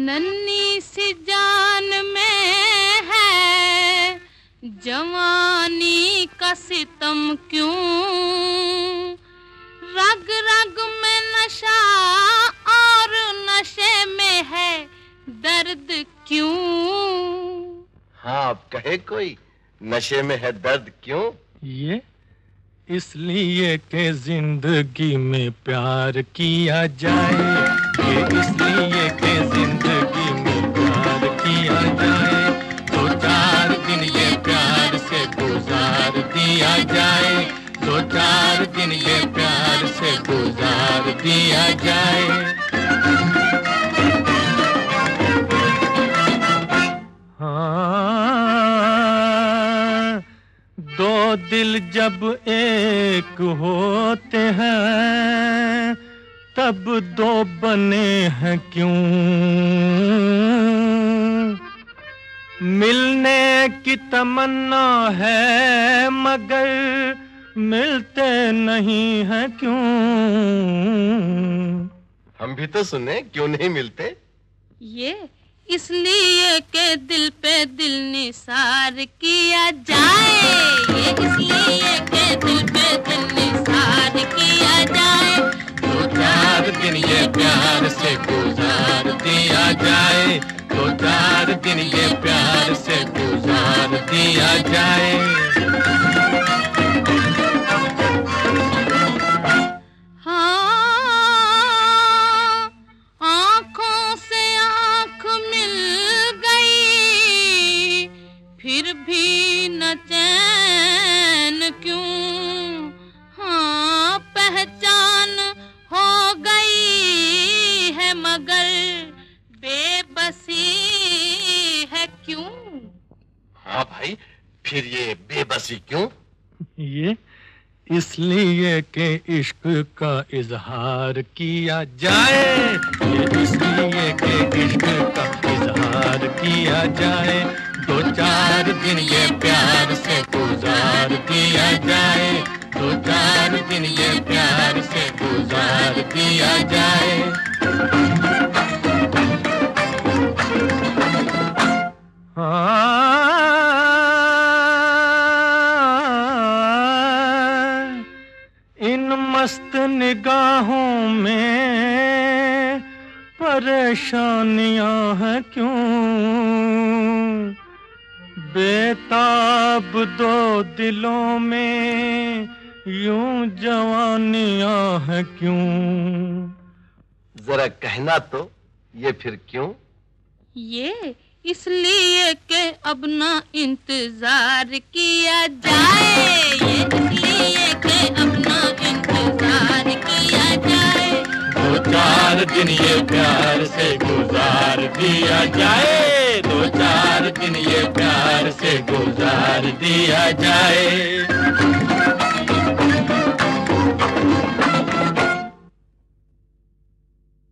नन्ही सी जान में है जवानी का सितम क्यों, रग रग में नशा और नशे में है दर्द क्यों। हाँ अब कहे कोई नशे में है दर्द क्यों। ये इसलिए के जिंदगी में प्यार किया जाए, ये इसलिए के जिंदगी में प्यार किया जाए, दो चार दिन ये प्यार से गुजार दिया जाए, दो चार दिन ये प्यार से गुजार दिया जाए। दो दिल जब एक होते हैं तब दो बने हैं क्यों, मिलने की तमन्ना है मगर मिलते नहीं हैं क्यों। हम भी तो सुने क्यों नहीं मिलते। ये इसलिए के दिल पे दिल निसार किया जाए, ये इसलिए के दिल पे दिल निसार किया जाए, दो चार दिन ये प्यार से गुजार दिया जाए, दो चार दिन ये प्यार से गुजार दिया जाए। फिर भी न चैन क्यों, हाँ पहचान हो गई है मगर बेबसी है क्यों। हाँ भाई फिर ये बेबसी क्यों। ये इसलिए के इश्क का इजहार किया जाए, ये इसलिए के इश्क का इजहार किया जाए, दो चार दिन ये प्यार से गुजार दिया जाए, दो चार दिन ये प्यार से गुजार दिया जाए। इन मस्त निगाहों में परेशानियां हैं क्यों, बेताब दो दिलों में यूं जवानियां हैं क्यों। जरा कहना तो ये फिर क्यों। ये इसलिए के अब ना इंतजार किया जाए, ये इसलिए के अब ना इंतजार किया जाए, दो चार दिन ये प्यार से गुजार दिया जाए, दो चार दिन ये प्यार से गुजार दिया जाए।